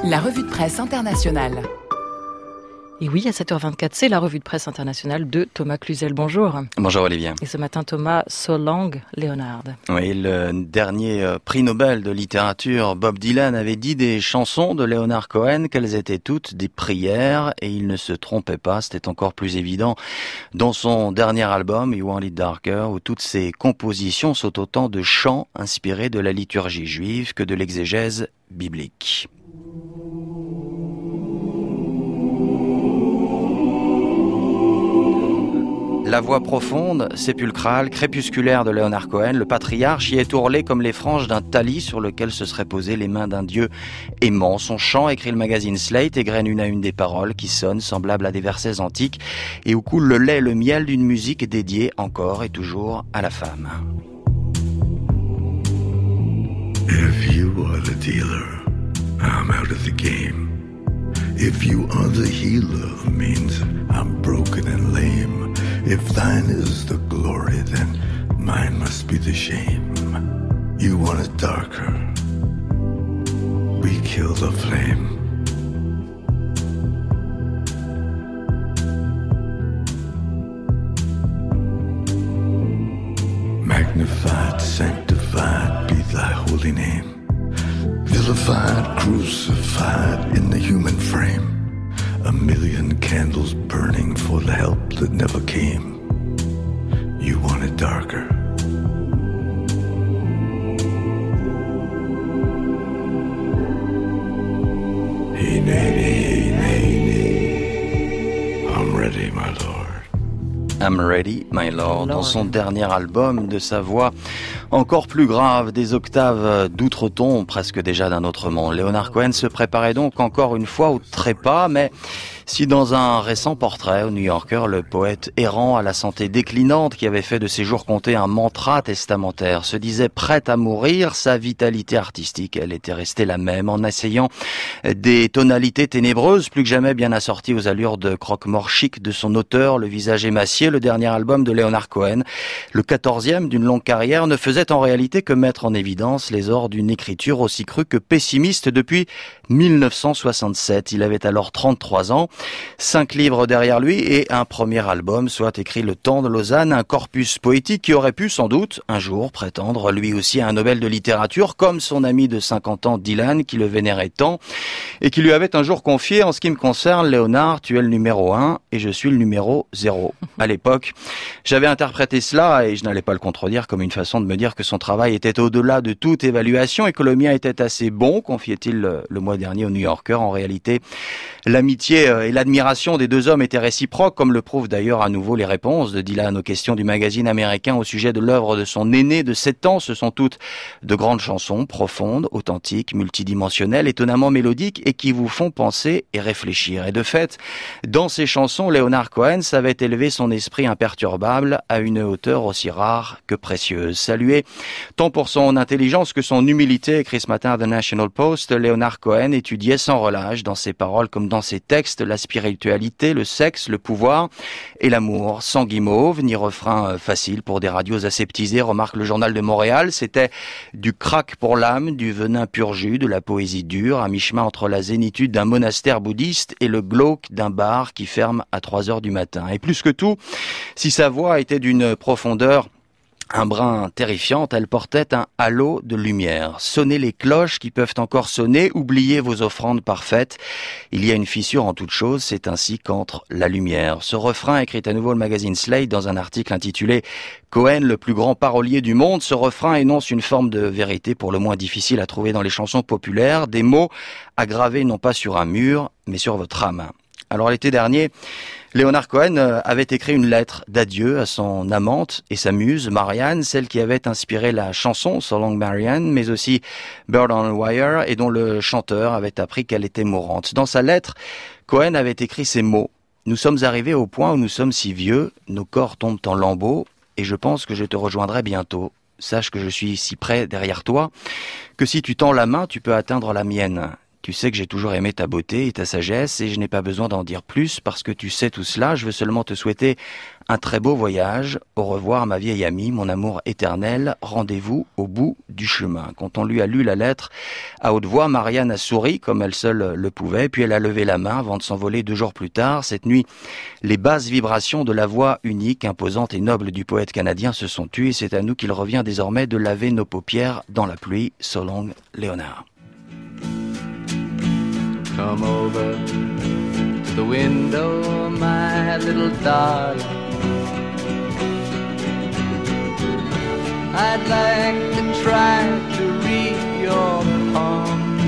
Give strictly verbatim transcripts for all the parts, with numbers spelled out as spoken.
La revue de presse internationale. Et oui, à sept heures vingt-quatre, c'est la revue de presse internationale de Thomas Cluzel. Bonjour. Bonjour Olivier. Et ce matin, Thomas, So Long, Leonard. Oui, le dernier prix Nobel de littérature, Bob Dylan, avait dit des chansons de Leonard Cohen qu'elles étaient toutes des prières, et il ne se trompait pas. C'était encore plus évident dans son dernier album, You Want It Darker, où toutes ses compositions sont autant de chants inspirés de la liturgie juive que de l'exégèse biblique. La voix profonde, sépulcrale, crépusculaire de Leonard Cohen, le patriarche, y est ourlé comme les franges d'un talis sur lequel se seraient posées les mains d'un dieu aimant. Son chant, écrit le magazine Slate, égrène une à une des paroles qui sonnent semblables à des versets antiques et où coule le lait et le miel d'une musique dédiée encore et toujours à la femme. If you are the dealer, I'm out of the game. If you are the healer, means I'm broken and lame. If thine is the glory, then mine must be the shame. You want it darker, we kill the flame. Magnified, sanctified be thy holy name. Vilified, crucified in the human frame. A million candles burning for the help that never came. You want it darker. Hey, nay, nay, nay, nay. I'm ready, my lord. I'm Ready, My Lord, dans son dernier album, de sa voix encore plus grave, des octaves d'outre-ton, presque déjà d'un autre monde. Leonard Cohen se préparait donc encore une fois au trépas, mais si dans un récent portrait au New Yorker, le poète errant à la santé déclinante qui avait fait de ses jours comptés un mantra testamentaire se disait prêt à mourir, sa vitalité artistique, elle était restée la même, en essayant des tonalités ténébreuses, plus que jamais bien assorties aux allures de croque-mort chic de son auteur, le visage émacié. Le dernier album de Leonard Cohen, le quatorzième d'une longue carrière, ne faisait en réalité que mettre en évidence les ors d'une écriture aussi crue que pessimiste depuis mille neuf cent soixante-sept. Il avait alors trente-trois ans, cinq livres derrière lui et un premier album, soit écrit Le Temps de Lausanne, un corpus poétique qui aurait pu sans doute un jour prétendre lui aussi à un Nobel de littérature, comme son ami de cinquante ans Dylan qui le vénérait tant et qui lui avait un jour confié: en ce qui me concerne, Léonard, tu es le numéro un et je suis le numéro zéro. À l'époque, j'avais interprété cela, et je n'allais pas le contredire, comme une façon de me dire que son travail était au-delà de toute évaluation et que le mien était assez bon, confiait-il le, le mois dernier au New Yorker. En réalité, l'amitié et l'admiration des deux hommes étaient réciproques, comme le prouvent d'ailleurs à nouveau les réponses de Dylan aux questions du magazine américain au sujet de l'œuvre de son aîné de sept ans. Ce sont toutes de grandes chansons, profondes, authentiques, multidimensionnelles, étonnamment mélodiques et qui vous font penser et réfléchir. Et de fait, dans ces chansons, Leonard Cohen savait élever son esprit imperturbable à une hauteur aussi rare que précieuse. Salué tant pour son intelligence que son humilité, écrit ce matin à The National Post, Leonard Cohen étudiait sans relâche dans ses paroles comme dans ses textes la spiritualité, le sexe, le pouvoir et l'amour. Sans guimauve, ni refrain facile pour des radios aseptisées, remarque le Journal de Montréal. C'était du crack pour l'âme, du venin pur jus, de la poésie dure, à mi-chemin entre la zénitude d'un monastère bouddhiste et le glauque d'un bar qui ferme à trois heures du matin. Et plus que tout, si sa voix était d'une profondeur un brin terrifiante, elle portait un halo de lumière. Sonnez les cloches qui peuvent encore sonner, oubliez vos offrandes parfaites. Il y a une fissure en toute chose, c'est ainsi qu'entre la lumière. Ce refrain, écrit à nouveau le magazine Slate dans un article intitulé « Cohen, le plus grand parolier du monde », ce refrain énonce une forme de vérité pour le moins difficile à trouver dans les chansons populaires, des mots aggravés non pas sur un mur, mais sur votre âme. Alors l'été dernier, Leonard Cohen avait écrit une lettre d'adieu à son amante et sa muse, Marianne, celle qui avait inspiré la chanson So Long Marianne, mais aussi Bird on a Wire, et dont le chanteur avait appris qu'elle était mourante. Dans sa lettre, Cohen avait écrit ces mots: « Nous sommes arrivés au point où nous sommes si vieux, nos corps tombent en lambeaux, et je pense que je te rejoindrai bientôt. Sache que je suis si près derrière toi, que si tu tends la main, tu peux atteindre la mienne. Tu sais que j'ai toujours aimé ta beauté et ta sagesse et je n'ai pas besoin d'en dire plus parce que tu sais tout cela. Je veux seulement te souhaiter un très beau voyage. Au revoir ma vieille amie, mon amour éternel. Rendez-vous au bout du chemin. Quand on lui a lu la lettre à haute voix, Marianne a souri comme elle seule le pouvait, puis elle a levé la main avant de s'envoler deux jours plus tard. Cette nuit, les basses vibrations de la voix unique, imposante et noble du poète canadien se sont tues et c'est à nous qu'il revient désormais de laver nos paupières dans la pluie. So long, Léonard. Come over to the window, my little darling. I'd like to try to read your palm.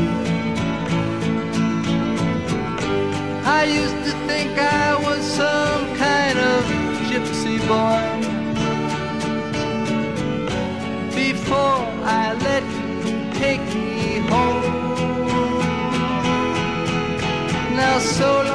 I used to think I was some kind of gypsy boy before I let you take me home. Now so